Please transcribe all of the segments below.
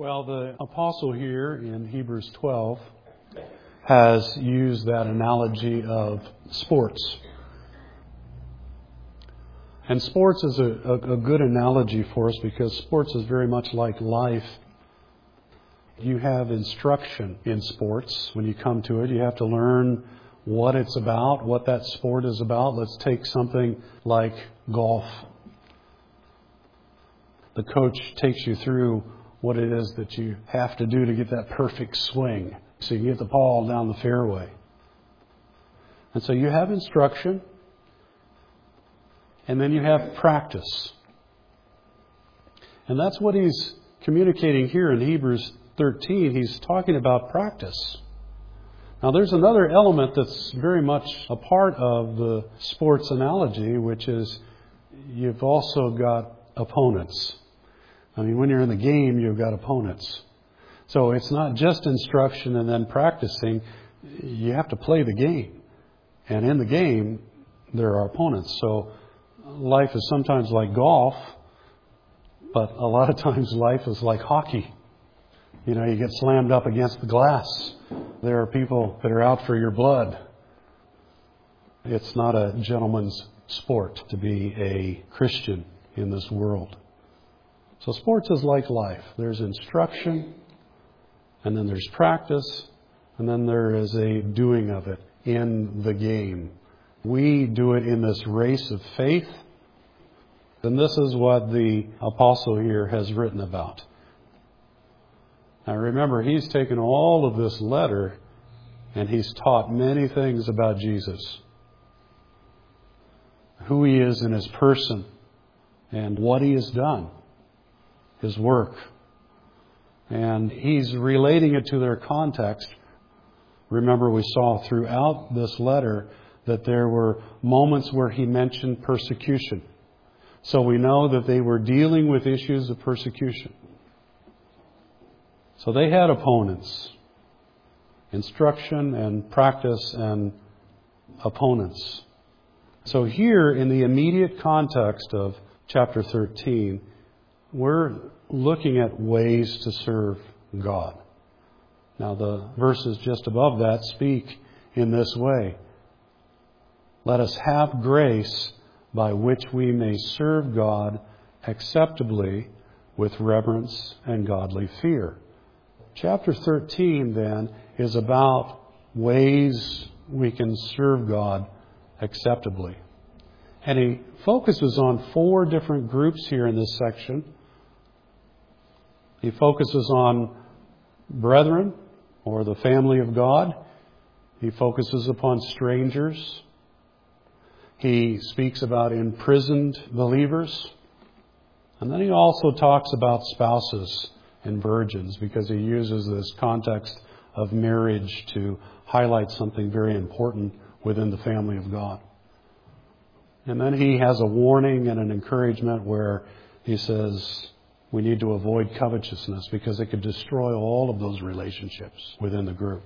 Well, the apostle here in Hebrews 12 has used that analogy of sports. And sports is a good analogy for us because sports is very much like life. You have instruction in sports. When you come to it, you have to learn what it's about, what that sport is about. Let's take something like golf. The coach takes you through what it is that you have to do to get that perfect swing so you can get the ball down the fairway. And so you have instruction, and then you have practice. And that's what he's communicating here in Hebrews 13. He's talking about practice. Now there's another element that's very much a part of the sports analogy, which is you've also got opponents. I mean, when you're in the game, you've got opponents. So it's not just instruction and then practicing. You have to play the game. And in the game, there are opponents. So life is sometimes like golf, but a lot of times life is like hockey. You know, you get slammed up against the glass. There are people that are out for your blood. It's not a gentleman's sport to be a Christian in this world. So sports is like life. There's instruction, and then there's practice, and then there is a doing of it in the game. We do it in this race of faith, and this is what the apostle here has written about. Now remember, he's taken all of this letter and he's taught many things about Jesus. Who he is in his person and what he has done. His work. And he's relating it to their context. Remember, we saw throughout this letter that there were moments where he mentioned persecution. So we know that they were dealing with issues of persecution. So they had opponents. Instruction and practice and opponents. So here in the immediate context of chapter 13, we're looking at ways to serve God. Now the verses just above that speak in this way. Let us have grace by which we may serve God acceptably with reverence and godly fear. Chapter 13 then is about ways we can serve God acceptably. And he focuses on 4 different groups here in this section. He focuses on brethren, or the family of God. He focuses upon strangers. He speaks about imprisoned believers. And then he also talks about spouses and virgins, because he uses this context of marriage to highlight something very important within the family of God. And then he has a warning and an encouragement where he says we need to avoid covetousness because it could destroy all of those relationships within the group.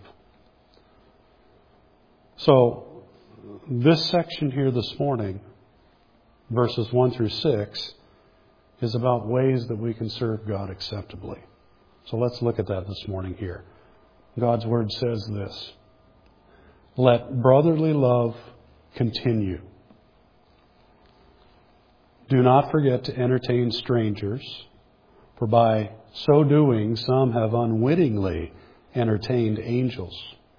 So this section here this morning, verses 1 through 6, is about ways that we can serve God acceptably. So let's look at that this morning here. God's Word says this: let brotherly love continue. Do not forget to entertain strangers, for by so doing some have unwittingly entertained angels.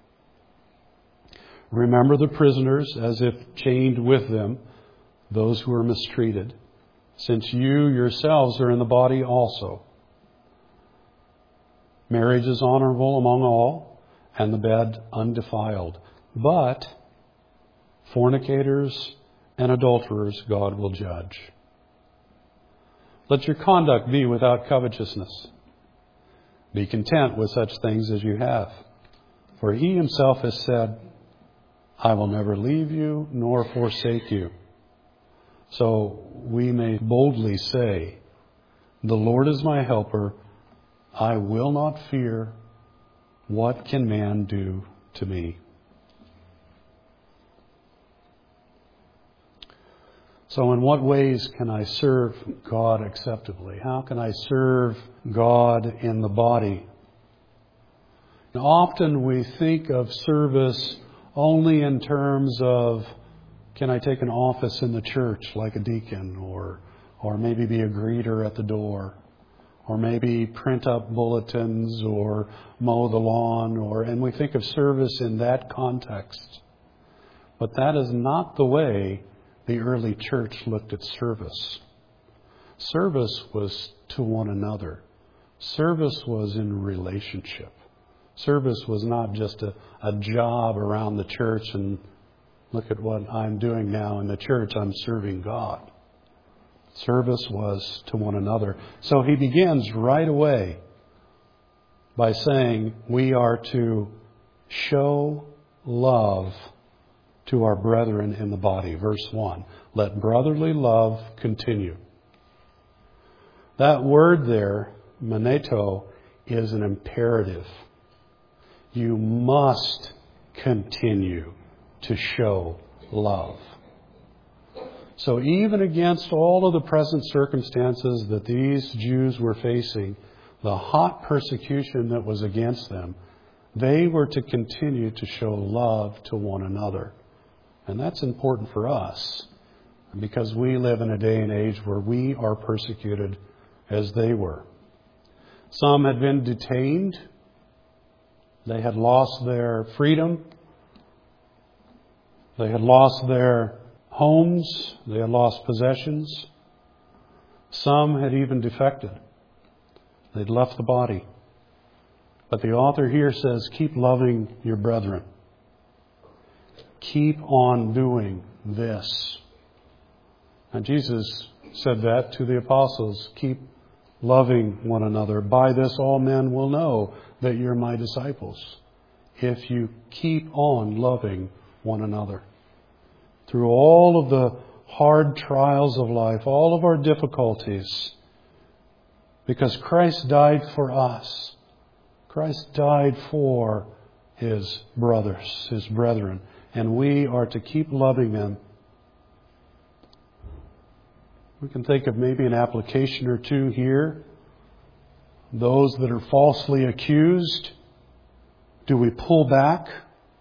Remember the prisoners as if chained with them, those who are mistreated, since you yourselves are in the body also. Marriage is honorable among all, and the bed undefiled. But fornicators and adulterers God will judge. Let your conduct be without covetousness. Be content with such things as you have. For he himself has said, I will never leave you nor forsake you. So we may boldly say, the Lord is my helper. I will not fear. What can man do to me? So in what ways can I serve God acceptably? How can I serve God in the body? And often we think of service only in terms of, can I take an office in the church like a deacon, or maybe be a greeter at the door, or maybe print up bulletins or mow the lawn, and we think of service in that context. But that is not the way the early church looked at service. Service was to one another. Service was in relationship. Service was not just a job around the church and look at what I'm doing now in the church, I'm serving God. Service was to one another. So he begins right away by saying we are to show love to our brethren in the body. Verse 1, let brotherly love continue. That word there, meneto, is an imperative. You must continue to show love. So even against all of the present circumstances that these Jews were facing, the hot persecution that was against them, they were to continue to show love to one another. And that's important for us, because we live in a day and age where we are persecuted as they were. Some had been detained. They had lost their freedom. They had lost their homes. They had lost possessions. Some had even defected. They'd left the body. But the author here says, keep loving your brethren. Keep on doing this. And Jesus said that to the apostles. Keep loving one another. By this all men will know that you're my disciples, if you keep on loving one another. Through all of the hard trials of life, all of our difficulties, because Christ died for us. Christ died for His brothers, His brethren, and we are to keep loving them. We can think of maybe an application or two here. Those that are falsely accused, do we pull back?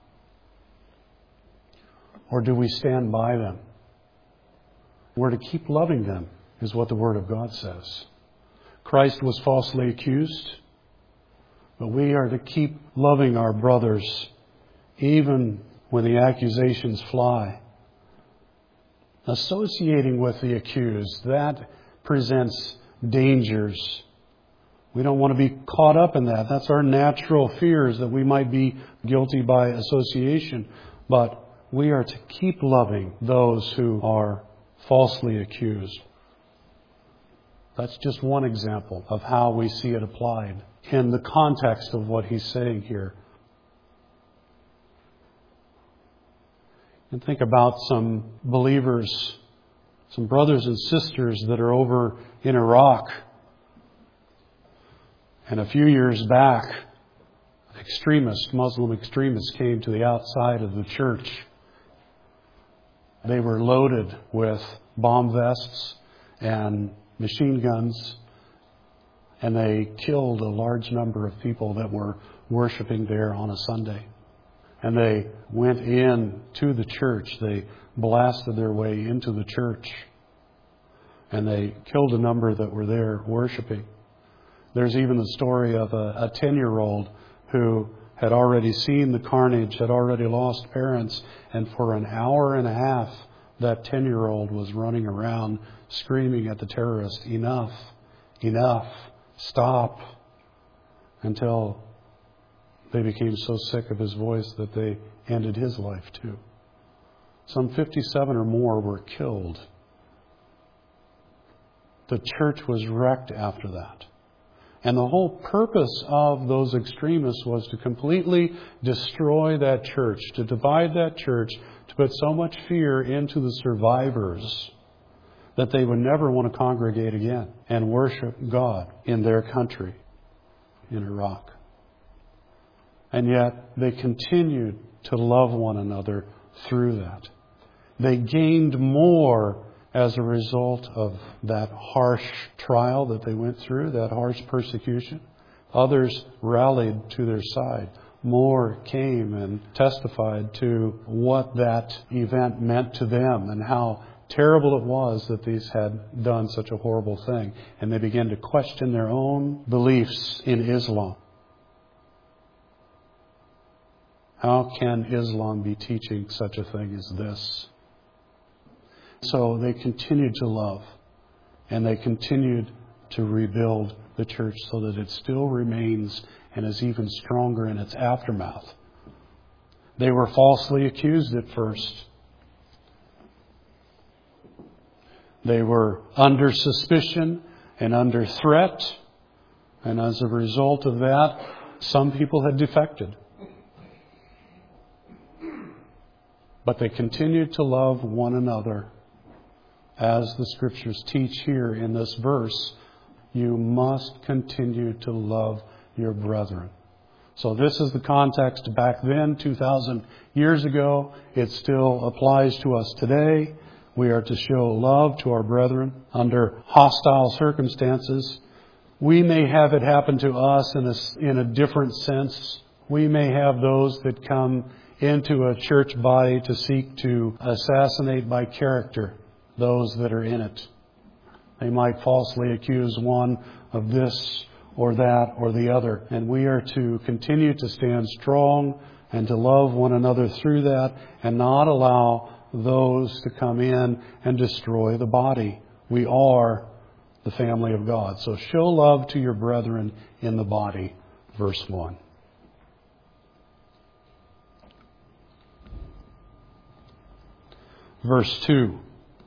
Or do we stand by them? We're to keep loving them, is what the Word of God says. Christ was falsely accused, but we are to keep loving our brothers, even when the accusations fly. Associating with the accused, that presents dangers. We don't want to be caught up in that. That's our natural fears, that we might be guilty by association. But we are to keep loving those who are falsely accused. That's just one example of how we see it applied in the context of what he's saying here. And think about some believers, some brothers and sisters that are over in Iraq. And a few years back, Muslim extremists came to the outside of the church. They were loaded with bomb vests and machine guns, and they killed a large number of people that were worshiping there on a Sunday. And they went in to the church. They blasted their way into the church, and they killed a number that were there worshiping. There's even the story of a 10-year-old who had already seen the carnage, had already lost parents, and for an hour and a half, that 10-year-old was running around screaming at the terrorists, enough, enough, stop, until they became so sick of his voice that they ended his life too. Some 57 or more were killed. The church was wrecked after that. And the whole purpose of those extremists was to completely destroy that church, to divide that church, to put so much fear into the survivors that they would never want to congregate again and worship God in their country, in Iraq. And yet they continued to love one another through that. They gained more as a result of that harsh trial that they went through, that harsh persecution. Others rallied to their side. More came and testified to what that event meant to them and how terrible it was that these had done such a horrible thing. And they began to question their own beliefs in Islam. How can Islam be teaching such a thing as this? So they continued to love, and they continued to rebuild the church so that it still remains and is even stronger in its aftermath. They were falsely accused at first. They were under suspicion and under threat, and as a result of that, some people had defected. But they continued to love one another. As the Scriptures teach here in this verse, you must continue to love your brethren. So this is the context back then, 2,000 years ago. It still applies to us today. We are to show love to our brethren under hostile circumstances. We may have it happen to us in a different sense. We may have those that come into a church body to seek to assassinate by character those that are in it. They might falsely accuse one of this or that or the other. And we are to continue to stand strong and to love one another through that and not allow those to come in and destroy the body. We are the family of God. So show love to your brethren in the body. Verse 1. Verse 2.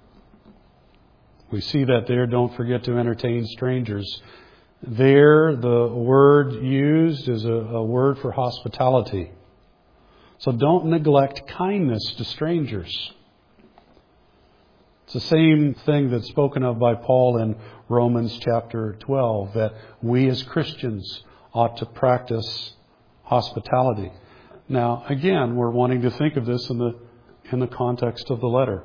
We see that there, don't forget to entertain strangers. There, the word used is a word for hospitality. So don't neglect kindness to strangers. It's the same thing that's spoken of by Paul in Romans chapter 12, that we as Christians ought to practice hospitality. Now, again, we're wanting to think of this in the context of the letter.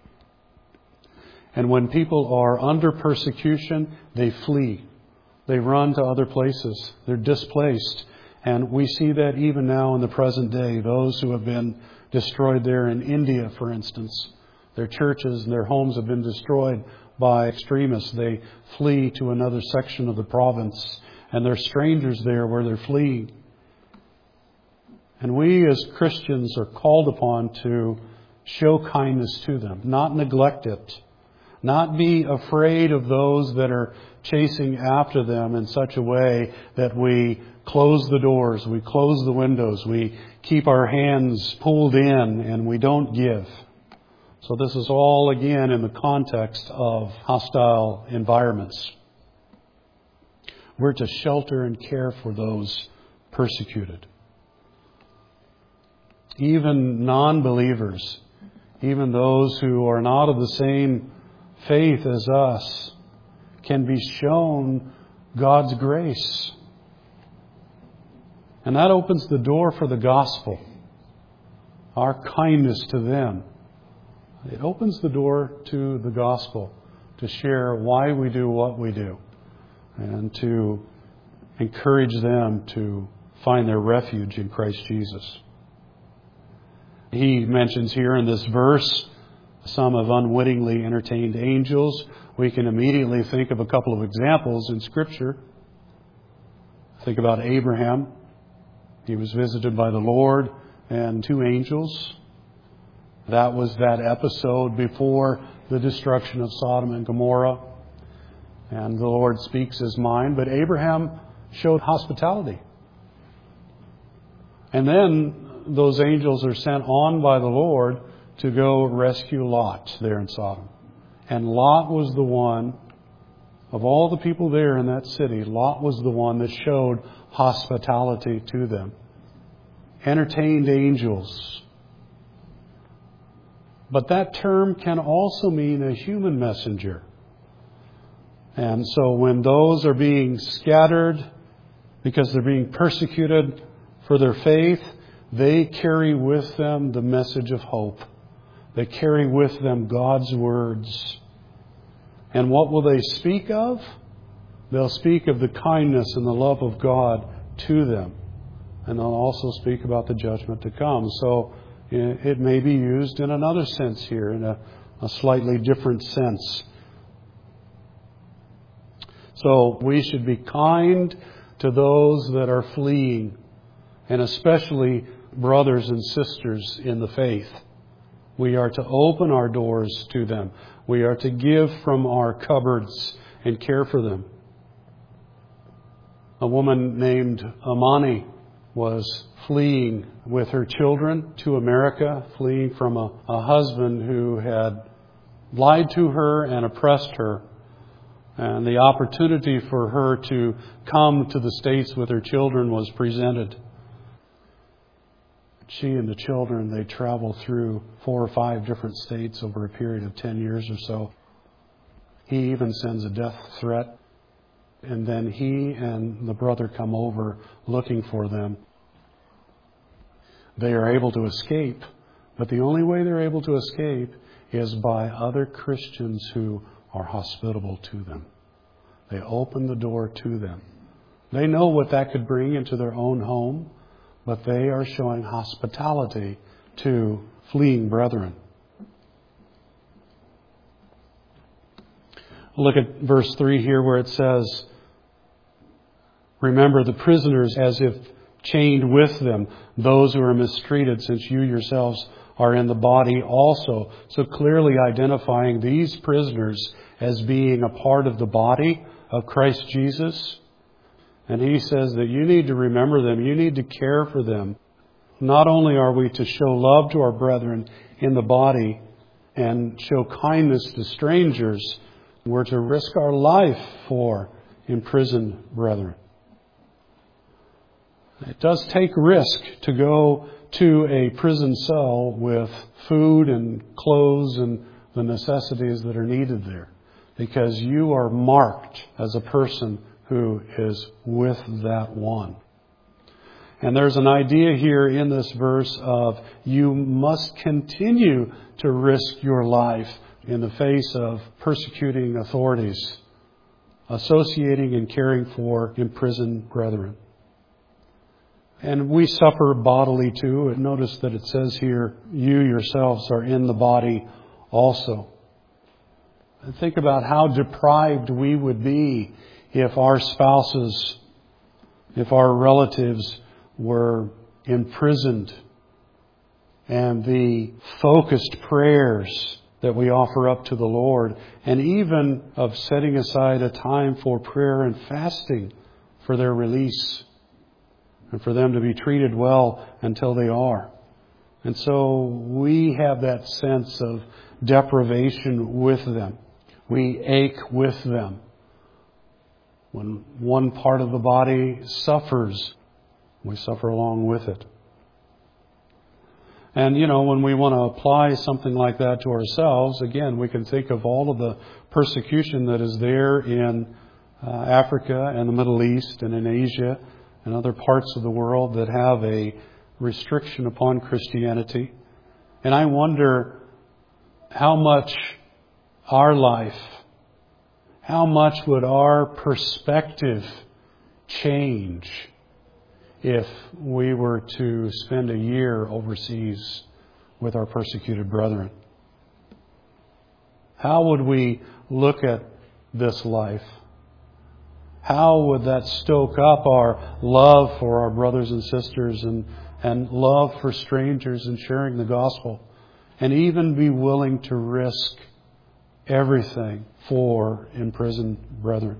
And when people are under persecution, they flee. They run to other places. They're displaced. And we see that even now in the present day. Those who have been destroyed there in India, for instance. Their churches and their homes have been destroyed by extremists. They flee to another section of the province. And they're strangers there where they're fleeing. And we as Christians are called upon to show kindness to them. Not neglect it. Not be afraid of those that are chasing after them in such a way that we close the doors, we close the windows, we keep our hands pulled in and we don't give. So this is all again in the context of hostile environments. We're to shelter and care for those persecuted. Even non-believers, even those who are not of the same faith as us, can be shown God's grace. And that opens the door for the gospel. Our kindness to them. It opens the door to the gospel to share why we do what we do and to encourage them to find their refuge in Christ Jesus. He mentions here in this verse, some have unwittingly entertained angels. We can immediately think of a couple of examples in Scripture. Think about Abraham. He was visited by the Lord and two angels. That was that episode before the destruction of Sodom and Gomorrah. And the Lord speaks His mind. But Abraham showed hospitality. And then those angels are sent on by the Lord to go rescue Lot there in Sodom. And Lot was the one, of all the people there in that city, Lot was the one that showed hospitality to them. Entertained angels. But that term can also mean a human messenger. And so when those are being scattered because they're being persecuted for their faith, they carry with them the message of hope. They carry with them God's words. And what will they speak of? They'll speak of the kindness and the love of God to them. And they'll also speak about the judgment to come. So it may be used in another sense here, in a slightly different sense. So we should be kind to those that are fleeing, and especially brothers and sisters in the faith. We are to open our doors to them. We are to give from our cupboards and care for them. A woman named Amani was fleeing with her children to America, fleeing from a husband who had lied to her and oppressed her. And the opportunity for her to come to the States with her children was presented. She and the children, they traveled through 4 or 5 different states over a period of 10 years or so. He even sends a death threat. And then he and the brother come over looking for them. They are able to escape. But the only way they're able to escape is by other Christians who are hospitable to them. They open the door to them. They know what that could bring into their own home, but they are showing hospitality to fleeing brethren. Look at verse 3 here where it says, remember the prisoners as if chained with them, those who are mistreated, since you yourselves are in the body also. So clearly identifying these prisoners as being a part of the body of Christ Jesus. And he says that you need to remember them. You need to care for them. Not only are we to show love to our brethren in the body and show kindness to strangers, we're to risk our life for imprisoned brethren. It does take risk to go to a prison cell with food and clothes and the necessities that are needed there, because you are marked as a person who is with that one. And there's an idea here in this verse of you must continue to risk your life in the face of persecuting authorities, associating and caring for imprisoned brethren. And we suffer bodily too. And notice that it says here, you yourselves are in the body also. And think about how deprived we would be if our spouses, if our relatives were imprisoned. And the focused prayers that we offer up to the Lord, and even of setting aside a time for prayer and fasting for their release, and for them to be treated well until they are. And so we have that sense of deprivation with them. We ache with them. When one part of the body suffers, we suffer along with it. And, when we want to apply something like that to ourselves, again, we can think of all of the persecution that is there in Africa and the Middle East and in Asia and other parts of the world that have a restriction upon Christianity. And I wonder how much our life, how much would our perspective change if we were to spend a year overseas with our persecuted brethren? How would we look at this life? How would that stoke up our love for our brothers and sisters and love for strangers and sharing the gospel, and even be willing to risk everything for imprisoned brethren?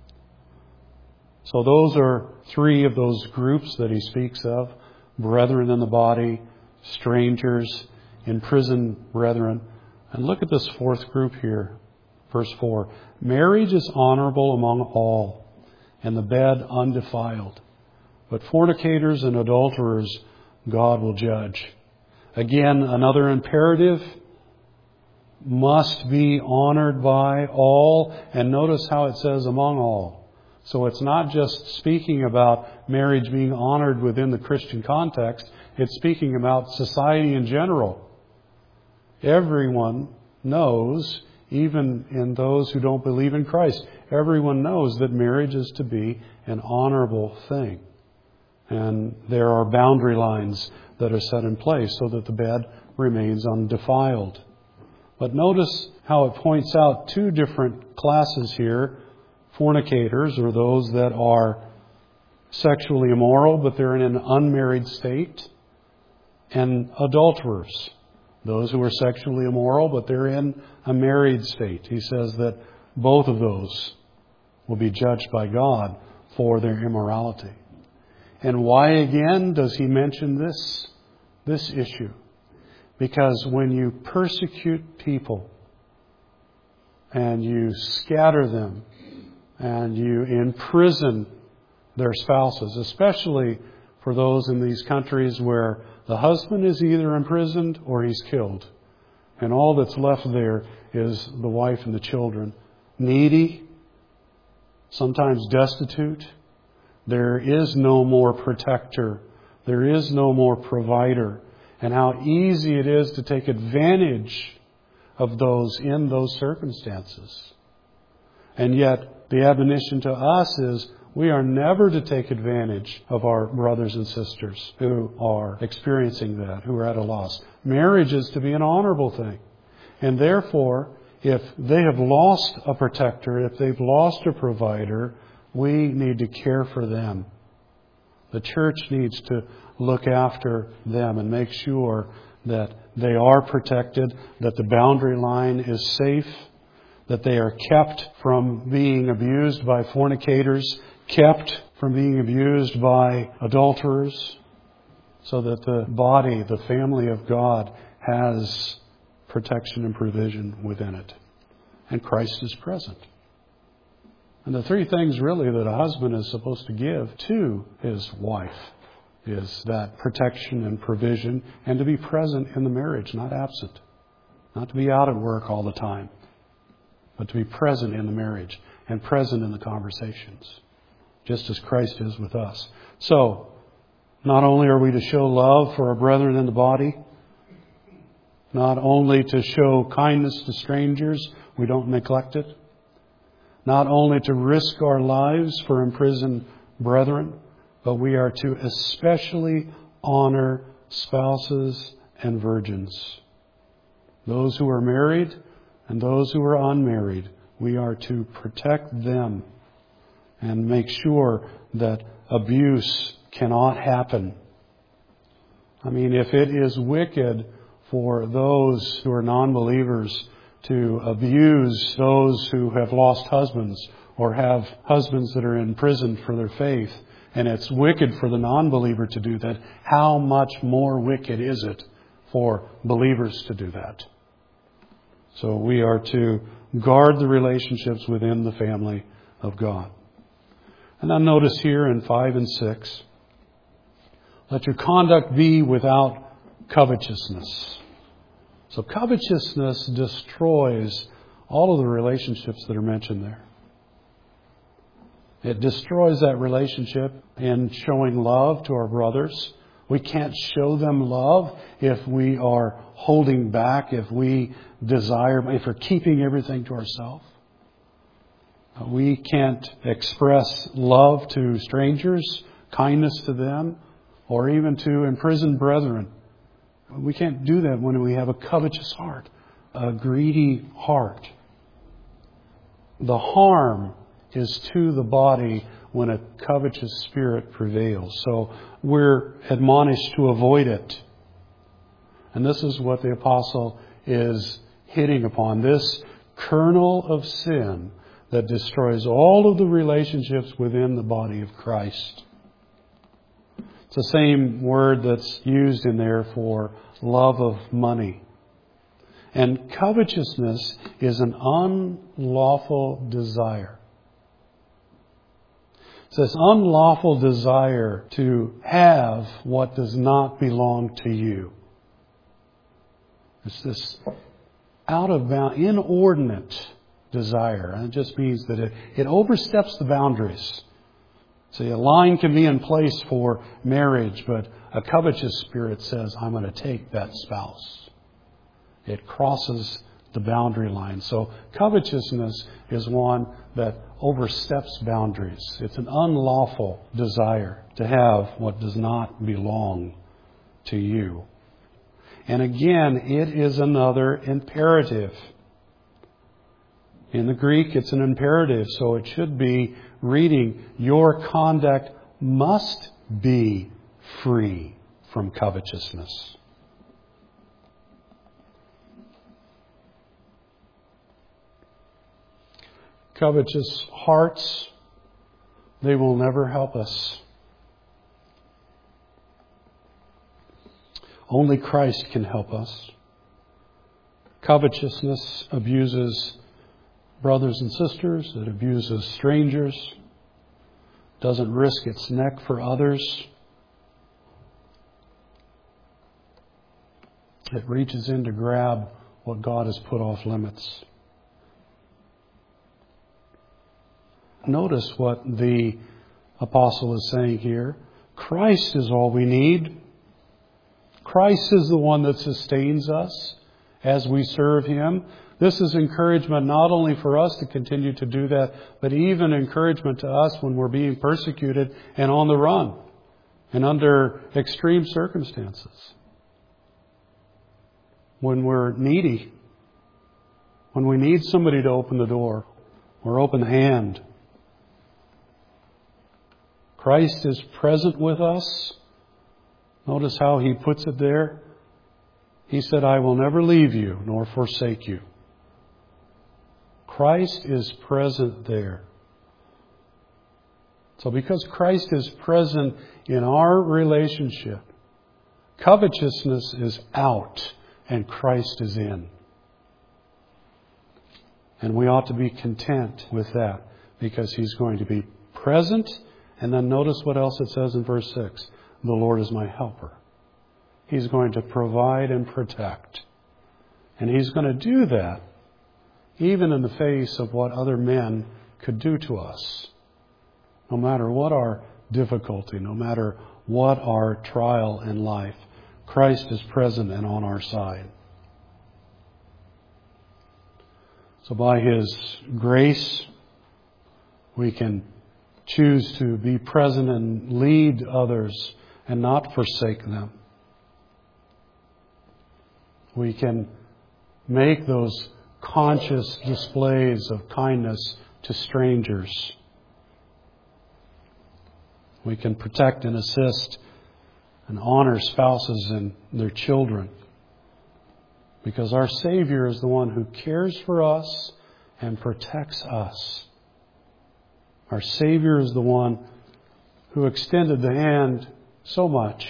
So those are 3 of those groups that he speaks of: brethren in the body, strangers, imprisoned brethren. And look at this 4th group here, verse 4. Marriage is honorable among all, and the bed undefiled. But fornicators and adulterers God will judge. Again, another imperative: must be honored by all. And notice how it says among all. So it's not just speaking about marriage being honored within the Christian context. It's speaking about society in general. Everyone knows even in those who don't believe in Christ. Everyone knows that marriage is to be an honorable thing. And there are boundary lines that are set in place so that the bed remains undefiled. But notice how it points out two different classes here. Fornicators, or those that are sexually immoral, but they're in an unmarried state. And adulterers, those who are sexually immoral, but they're in a married state. He says that both of those will be judged by God for their immorality. And why again does he mention this issue? Because when you persecute people and you scatter them and you imprison their spouses, especially for those in these countries where the husband is either imprisoned or he's killed, and all that's left there is the wife and the children, needy, sometimes destitute. There is no more protector. There is no more provider. And how easy it is to take advantage of those in those circumstances. And yet, the admonition to us is we are never to take advantage of our brothers and sisters who are experiencing that, who are at a loss. Marriage is to be an honorable thing. And therefore, if they have lost a protector, if they've lost a provider, we need to care for them. The church needs to look after them and make sure that they are protected, that the boundary line is safe, that they are kept from being abused by fornicators, kept from being abused by adulterers, so that the body, the family of God, has protection and provision within it. And Christ is present. And the three things really that a husband is supposed to give to his wife is that protection and provision, and to be present in the marriage, not absent. Not to be out at work all the time, but to be present in the marriage and present in the conversations, just as Christ is with us. So, not only are we to show love for our brethren in the body, not only to show kindness to strangers, we don't neglect it. Not only to risk our lives for imprisoned brethren, but we are to especially honor spouses and virgins. Those who are married and those who are unmarried, we are to protect them and make sure that abuse cannot happen. I mean, if it is wicked for those who are non-believers to abuse those who have lost husbands or have husbands that are in prison for their faith, and it's wicked for the non-believer to do that, how much more wicked is it for believers to do that? So we are to guard the relationships within the family of God. And then notice here in 5 and 6, let your conduct be without covetousness. So covetousness destroys all of the relationships that are mentioned there. It destroys that relationship in showing love to our brothers. We can't show them love if we are holding back, if we desire, if we're keeping everything to ourselves. We can't express love to strangers, kindness to them, or even to imprisoned brethren. We can't do that when we have a covetous heart, a greedy heart. The harm is to the body when a covetous spirit prevails. So we're admonished to avoid it. And this is what the apostle is hitting upon. This kernel of sin that destroys all of the relationships within the body of Christ. It's the same word that's used in there for love of money. And covetousness is an unlawful desire. It's this unlawful desire to have what does not belong to you. It's this out of bound, inordinate desire. And it just means that it oversteps the boundaries. See, a line can be in place for marriage, but a covetous spirit says, I'm going to take that spouse. It crosses the boundary line. So covetousness is one that oversteps boundaries. It's an unlawful desire to have what does not belong to you. And again, it is another imperative. In the Greek, it's an imperative, so it should be reading, your conduct must be free from covetousness. Covetous hearts, they will never help us. Only Christ can help us. Covetousness abuses brothers and sisters. It abuses strangers. Doesn't risk its neck for others. It reaches in to grab what God has put off limits. Notice what the apostle is saying here. Christ is all we need. Christ is the one that sustains us as we serve Him. This is encouragement not only for us to continue to do that, but even encouragement to us when we're being persecuted and on the run and under extreme circumstances. When we're needy, when we need somebody to open the door or open the hand. Christ is present with us. Notice how He puts it there. He said, I will never leave you nor forsake you. Christ is present there. So because Christ is present in our relationship, covetousness is out and Christ is in. And we ought to be content with that because He's going to be present. And then notice what else it says in verse 6. The Lord is my helper. He's going to provide and protect. And He's going to do that even in the face of what other men could do to us. No matter what our difficulty, no matter what our trial in life, Christ is present and on our side. So by His grace, we can choose to be present and lead others and not forsake them. We can make those conscious displays of kindness to strangers. We can protect and assist and honor spouses and their children. Because our Savior is the one who cares for us and protects us. Our Savior is the one who extended the hand so much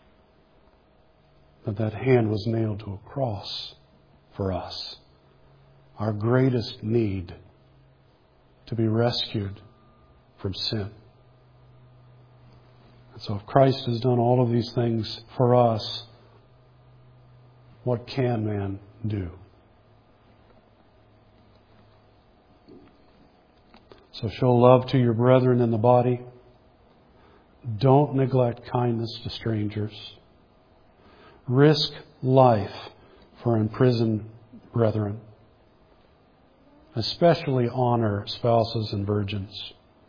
that that hand was nailed to a cross for us. Our greatest need to be rescued from sin. And so if Christ has done all of these things for us, what can man do? So show love to your brethren in the body. Don't neglect kindness to strangers. Risk life for imprisoned brethren. Especially honor spouses and virgins.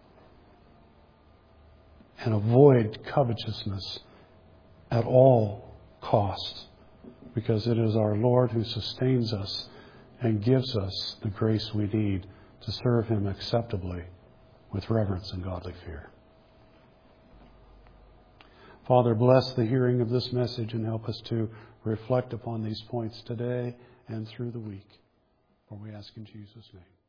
And avoid covetousness at all costs. Because it is our Lord who sustains us and gives us the grace we need to serve Him acceptably with reverence and godly fear. Father, bless the hearing of this message and help us to reflect upon these points today and through the week. For we ask in Jesus' name.